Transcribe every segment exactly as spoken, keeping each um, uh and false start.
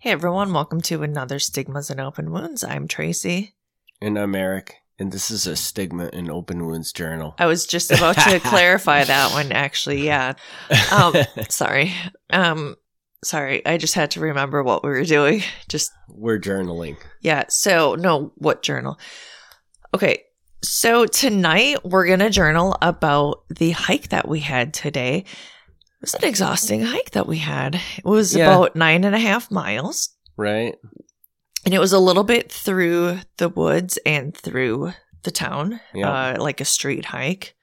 Hey everyone, welcome to another Stigmas and Open Wounds. I'm Tracy. And I'm Eric, and this is a Stigma and Open Wounds journal. I was just about to clarify that one, actually, yeah. Um, sorry. Um, sorry, I just had to remember what we were doing. Just We're journaling. Yeah, so, no, what journal? Okay, so tonight we're going to journal about the hike that we had today. It was an exhausting hike that we had. It was Yeah. about nine and a half miles. Right? And it was a little bit through the woods and through the town, Yeah. uh, like a street hike.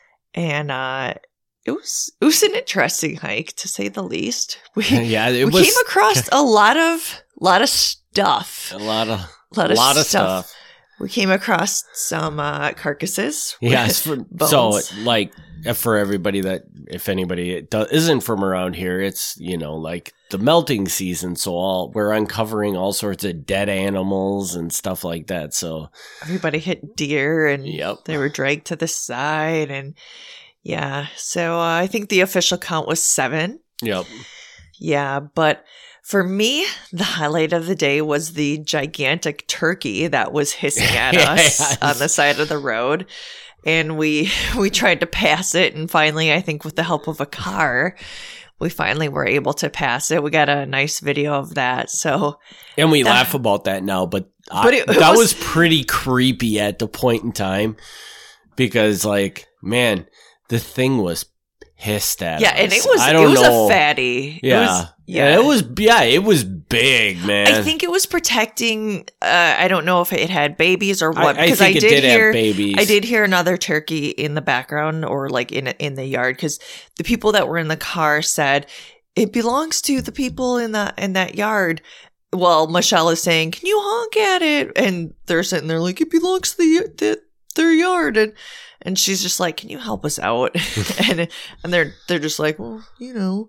And uh, it was it was an interesting hike, to say the least. We, yeah, it we was came across a lot of lot of stuff. a lot of, A lot of, lot of stuff. stuff. We came across some uh, carcasses. Yes, with for, so bones. like for everybody that, if anybody do, isn't from around here, it's, you know, like the melting season. So all we're uncovering all sorts of dead animals and stuff like that. So Everybody hit deer and Yep. they were dragged to the side. And yeah, so uh, I think the official count was seven. yep, Yeah, but for me, the highlight of the day was the gigantic turkey that was hissing at us Yes. on the side of the road. And we we tried to pass it, and finally, I think with the help of a car, we finally were able to pass it. We got a nice video of that. So, and we That- laugh about that now, but, I, But it- it that was- was pretty creepy at the point in time because, like, man, the thing was pissed at yeah, us. and it was I it don't was know. a fatty. It Yeah. was, yeah, it was. Yeah, it was big, man. I think it was protecting. Uh, I don't know if it had babies or what. I, I because think I it did, did hear. have babies. I did hear another turkey in the background, or like in in the yard, because the people that were in the car said it belongs to the people in that in that yard. Well, Michelle is saying, "Can you honk at it?" And they're sitting there like, "It belongs to the, the their yard," and and she's just like, "Can you help us out?" and and they're they're just like, "Well, you know."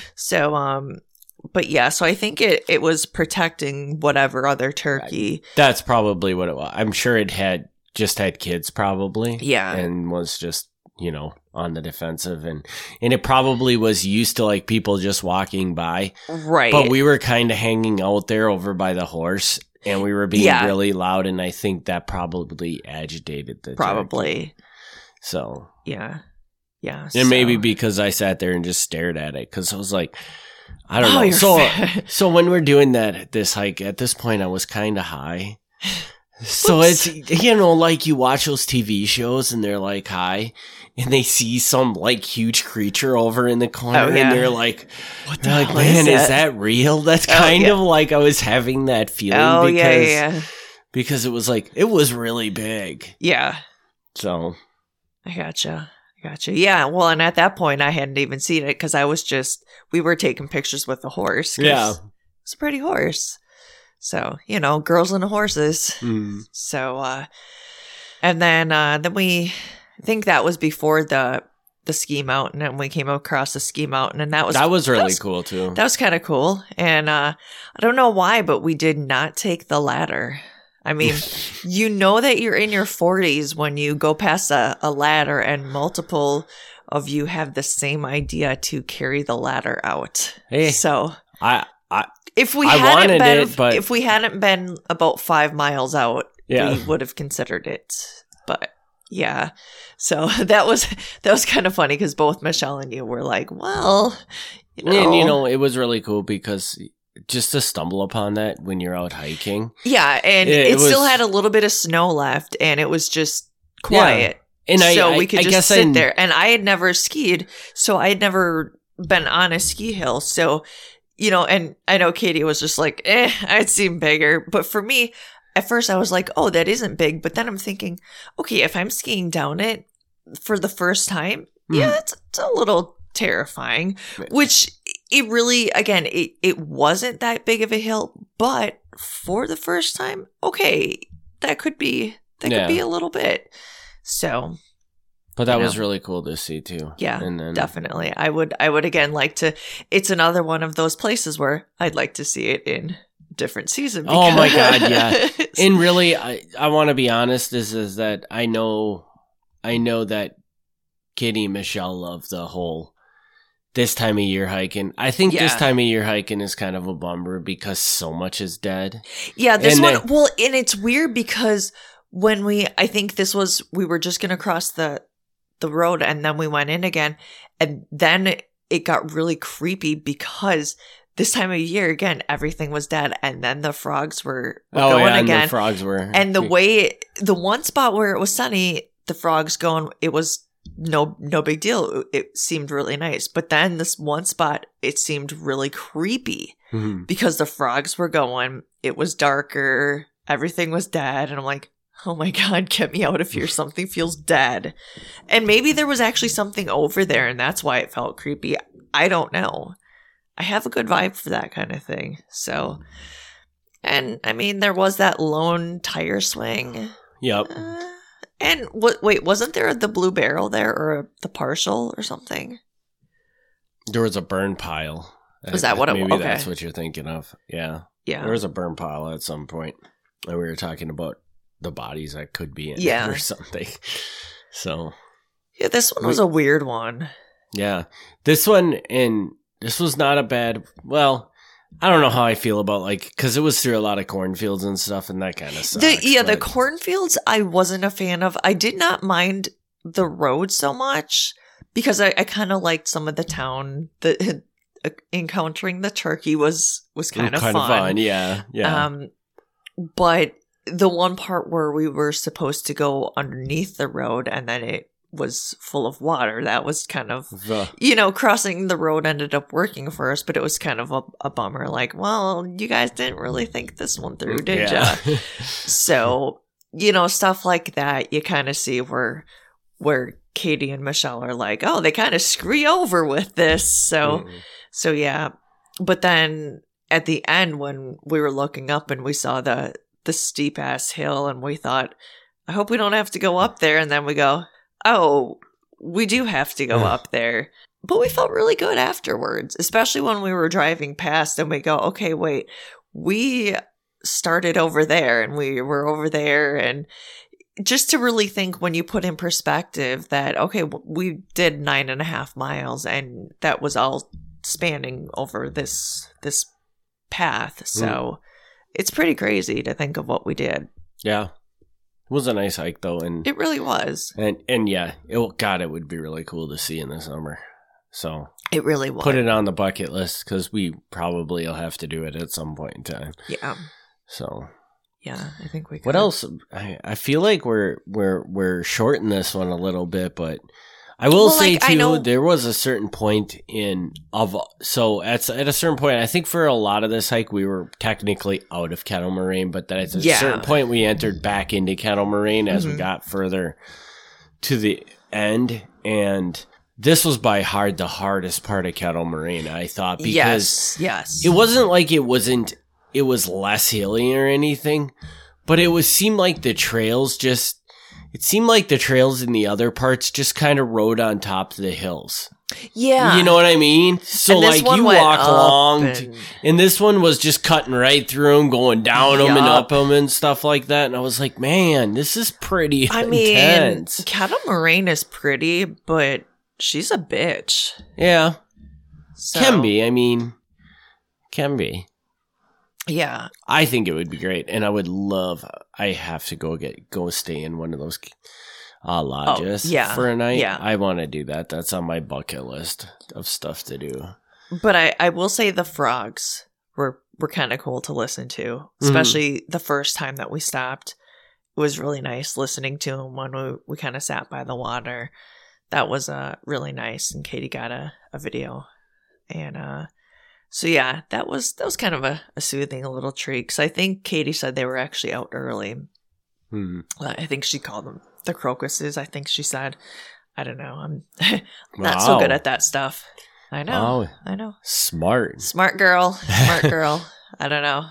So um, but yeah, so I think it it was protecting whatever other turkey. That's probably what it was. I'm sure it had just had kids, probably. Yeah. and was just, you know, on the defensive, and and it probably was used to like people just walking by. Right. But we were kind of hanging out there over by the horse, and we were being Yeah. really loud, and I think that probably agitated the turkey. Probably. So, Yeah. Yeah. and maybe so- because I sat there and just stared at it, because I was like, I don't Oh, know. you're So, fat. so when we're doing that this hike, at this point, I was kind of high. So Whoops. it's, you know, like you watch those T V shows and they're like high, and they see some like huge creature over in the corner, Oh, yeah. and they're like, What the they're like, hell man, is is that? that real? That's Oh, kind yeah. of like I was having that feeling Oh, because, yeah, yeah, yeah. because it was like, it was really big. Yeah. So, I gotcha. I gotcha. Yeah. Well, and at that point, I hadn't even seen it because I was just, we were taking pictures with the horse. 'cause yeah. It's a pretty horse. So, you know, girls and horses. Mm. So, uh, and then, uh, then we, I think that was before the, the ski mountain, and we came across the ski mountain, and that was, That was really was- cool too. that was kind of cool. And, uh, I don't know why, but we did not take the ladder. I mean, you know that you're in your forties when you go past a, a ladder and multiple of you have the same idea to carry the ladder out. Hey. So I, I, if we I hadn't wanted been, it, but- if we hadn't been about five miles out, Yeah. we would have considered it. But yeah, so that was that was kind of funny because both Michelle and you were like, "Well, you know, and you know, it was really cool because just to stumble upon that when you're out hiking. yeah," and It- it, it still was- had a little bit of snow left, and it was just quiet. And I, so I- we could I just guess sit I, there. And I had never skied, so I had never been on a ski hill. So, you know, and I know Katie was just like, eh, I'd seen bigger. But for me, at first I was like, oh, that isn't big. But then I'm thinking, okay, if I'm skiing down it for the first time, Mhm. yeah, it's, it's a little terrifying, which it really, again, it, it wasn't that big of a hill. But for the first time, okay, that could be, that Yeah. could be a little bit. So, But that you was know. really cool to see too. yeah, and then definitely. I would I would again like to, it's another one of those places where I'd like to see it in a different season. Oh my God, yeah. And really, I I want to be honest. Is is that I know, I know that Kitty and Michelle love the whole this time of year hiking. I think this Yeah. time of year hiking is kind of a bummer because so much is dead. Yeah, this And one, then- well, and it's weird because when we, I think this was, we were just going to cross the, the road and then we went in again. And then it, it got really creepy because this time of year, again, everything was dead. And then the frogs were, were Oh, going yeah, and again. the frogs were. And the way, the one spot where it was sunny, the frogs going, it was no, no big deal. It seemed really nice. But then this one spot, it seemed really creepy Mhm. because the frogs were going, it was darker, everything was dead. And I'm like, oh my God, get me out of here. Something feels dead. And maybe there was actually something over there and that's why it felt creepy. I don't know. I have a good vibe for that kind of thing. So, and I mean, there was that lone tire swing. Yep. Uh, and what? Wait, wasn't there the Blue Barrel there or the Partial or something? There was a burn pile. Was that what it Maybe was? Okay. that's what you're thinking of. Yeah. Yeah. There was a burn pile at some point. And we were talking about the bodies that could be in Yeah. it or something. So, Yeah, this one was a weird one. yeah. This one, and this was not a bad, well, I don't know how I feel about, like, because it was through a lot of cornfields and stuff, and that kind of sucks. The, yeah, the but- cornfields I wasn't a fan of. I did not mind the road so much because I, I kind of liked some of the town. The encountering the turkey was was kind of kind fun. of fun. Yeah. Yeah. Um, but the one part where we were supposed to go underneath the road and then it was full of water, that was kind of, The- you know, crossing the road ended up working for us, but it was kind of a, a bummer. Like, well, you guys didn't really think this one through, did ya? yeah. So, you know, stuff like that, you kind of see where where Katie and Michelle are like, oh, they kind of screw you over with this. So, Mhm. so yeah. But then at the end, when we were looking up and we saw the the steep ass hill, and we thought, I hope we don't have to go up there. And then we go, oh, we do have to go up there. But we felt really good afterwards, especially when we were driving past and we go, okay, wait, we started over there and we were over there. And just to really think, when you put in perspective that, okay, we did nine and a half miles and that was all spanning over this, this path. So Mm. it's pretty crazy to think of what we did. Yeah. It was a nice hike, though. And, It really was. and, and yeah, it, God, it would be really cool to see in the summer. So It really was. put it on the bucket list because we probably will have to do it at some point in time. Yeah. So Yeah, I think we could. what else? I, I feel like we're we're we're shorting this one a little bit, but I will Well, say like, I too, know- there was a certain point in of so at at a certain point, I think for a lot of this hike, we were technically out of Kettle Moraine, but then at a Yeah. certain point, we entered back into Kettle Moraine as we Mhm. got further to the end, and this was by hard the hardest part of Kettle Moraine, I thought, because yes, yes. it wasn't like it wasn't it was less hilly or anything, but it was seemed like the trails just it seemed like the trails in the other parts just kind of rode on top of the hills. Yeah. You know what I mean? So And this like one you went walk up along and- t- and this one was just cutting right through them, going down them and Yup. up them and stuff like that, and I was like, man, this is pretty I mean, intense. Kettle Moraine is pretty, but she's a bitch. Yeah. So, Can be. I mean, can be. Yeah. I think it would be great, and I would love. I have to go get go stay in one of those uh, lodges Oh, yeah, for a night. yeah. I want to do that. That's on my bucket list of stuff to do. But I, I will say the frogs were, were kind of cool to listen to, Mm-hmm. especially the first time that we stopped. It was really nice listening to them when we, we kind of sat by the water. That was uh, really nice, and Katie got a, a video. And uh, so, yeah, that was that was kind of a, a soothing little treat, because I think Katie said they were actually out early. Hmm. Uh, I think she called them the crocuses, I think she said. I don't know. I'm not Wow. so good at that stuff. I know. Oh, I know. smart. Smart girl. Smart girl. I don't know.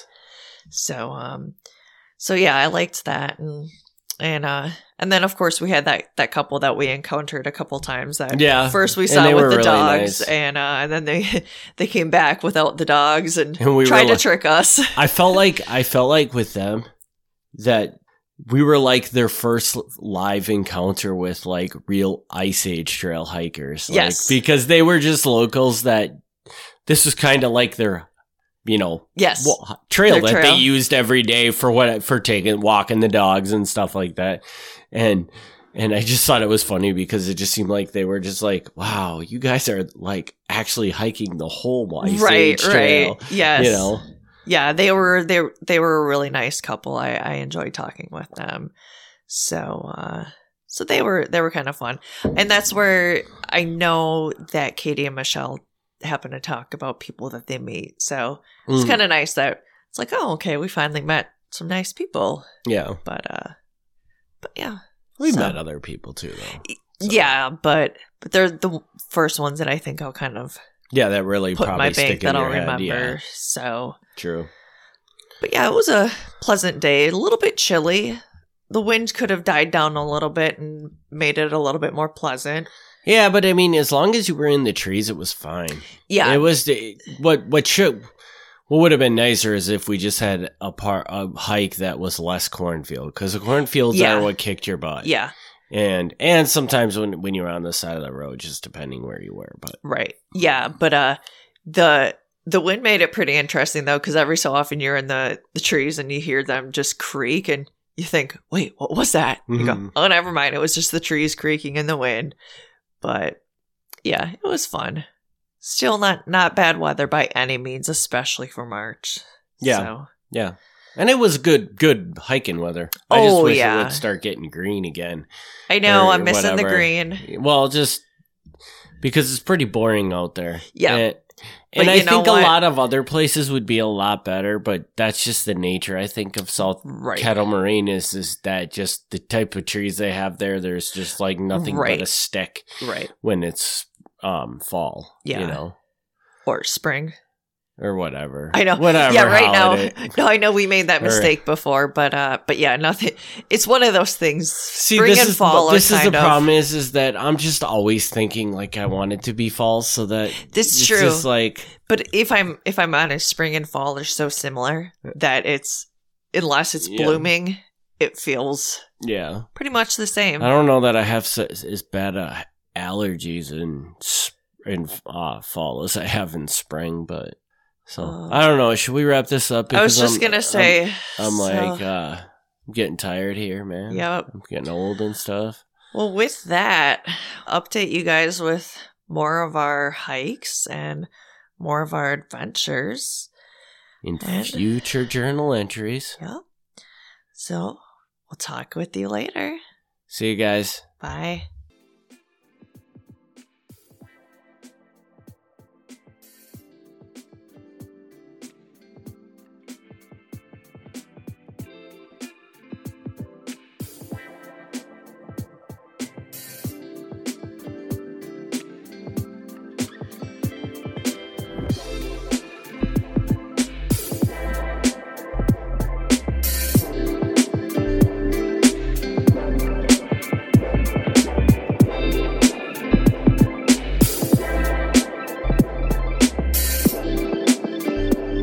So, um, so yeah, I liked that. And, and, uh, and then of course we had that, that couple that we encountered a couple times that Yeah, first we and saw they with were the really dogs nice. and, uh, and then they, they came back without the dogs and, And we tried were to trick us. I felt like I felt like with them that we were like their first live encounter with like real Ice Age trail hikers. Like, yes. Because they were just locals that this was kind of like their, you know, yes. well, trail their that trail. they used every day for what, for taking, walking the dogs and stuff like that. And, and I just thought it was funny because it just seemed like they were just like, wow, you guys are like actually hiking the whole Ice right, Age trail. Right. Yes. You know? Yeah, they were they they were a really nice couple. I, I enjoyed talking with them. So uh, so they were they were kind of fun. And that's where I know that Katie and Michelle happen to talk about people that they meet. So it's Mm. kind of nice that it's like, oh, okay, we finally met some nice people. Yeah. But uh but yeah. We So- met other people too though. So, Yeah, but but they're the first ones that I think I'll kind of Yeah, that really put in probably my stick bank in that I'll your head. remember. Yeah, So true. But yeah, it was a pleasant day. A little bit chilly. The wind could have died down a little bit and made it a little bit more pleasant. Yeah, but I mean, as long as you were in the trees, it was fine. Yeah. It was the, what what should what would have been nicer is if we just had a part a hike that was less cornfield, because the cornfields Yeah. are what kicked your butt. yeah. and and sometimes when when you're on the side of the road, just depending where you were. But Right. Yeah. But uh, the the wind made it pretty interesting though, because every so often you're in the the trees and you hear them just creak, and you think, "Wait, what was that?" You go, Mhm. "Oh, never mind. It was just the trees creaking in the wind." But yeah, it was fun. Still not not bad weather by any means, especially for March. Yeah. So. yeah, and it was good good hiking weather. I just Oh, wish yeah. it would start getting green again. I know. Or I'm missing the whatever. green. Well, just because it's pretty boring out there. Yeah. And, But and I you know think a what? lot of other places would be a lot better, but that's just the nature, I think, of South Right. Kettle Moraine is, is that just the type of trees they have there, there's just like nothing Right. but a stick Right. when it's um fall, Yeah. you know, Or spring. or whatever. I know. Whatever. Yeah, right holiday. now. No, I know we made that Or- mistake before, but uh but yeah, nothing. It's one of those things. See, Spring this and is fall this are is the kind of, problem is is that I'm just always thinking like I want it to be fall, so that This is it's true. just like But if I'm if I'm honest, spring and fall are so similar that it's unless it's Yeah. blooming, it feels yeah. pretty much the same. I don't know that I have so, as bad uh, allergies in s- in uh, fall as I have in spring, but so Uh, I don't know. Should we wrap this up? I was Because just I'm- gonna say. I'm, I'm so- like uh, I'm getting tired here, man. Yep. I'm getting old and stuff. Well, with that, update you guys with more of our hikes and more of our adventures. In And- future journal entries. Yep. So we'll talk with you later. See you guys. Bye.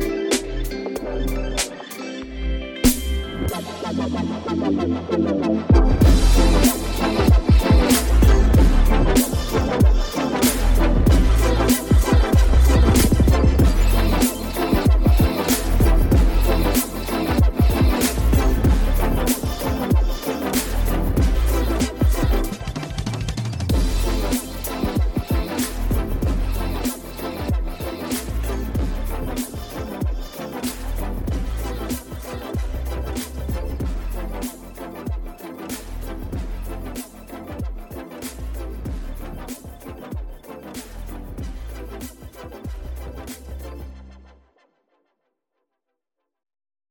Thank you.